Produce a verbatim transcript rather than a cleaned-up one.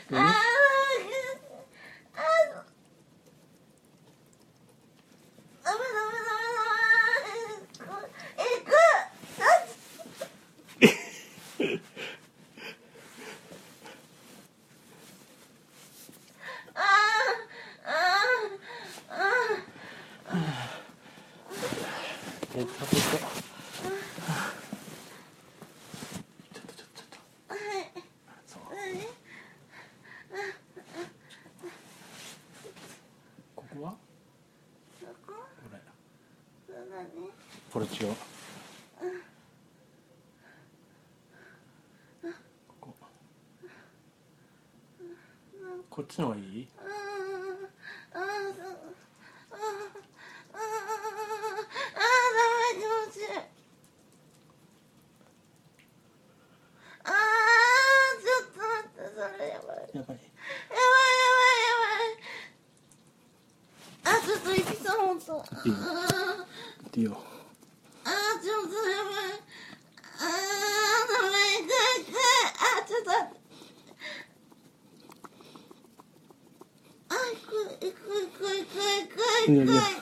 何？あえっと、ちょっと、ちょっと、ちょっと、そう。ここは？これ。これ違う。ここ。こっちの方がいい？やばい。 あ、ちょっと行きそう、ほんと。 いいよ。いいよ。 あ、ちょっとやばい。あー、ダメ、痛い、痛い。あ、ちょっと待って。あ、行く、行く、行く、行く、行く、行く。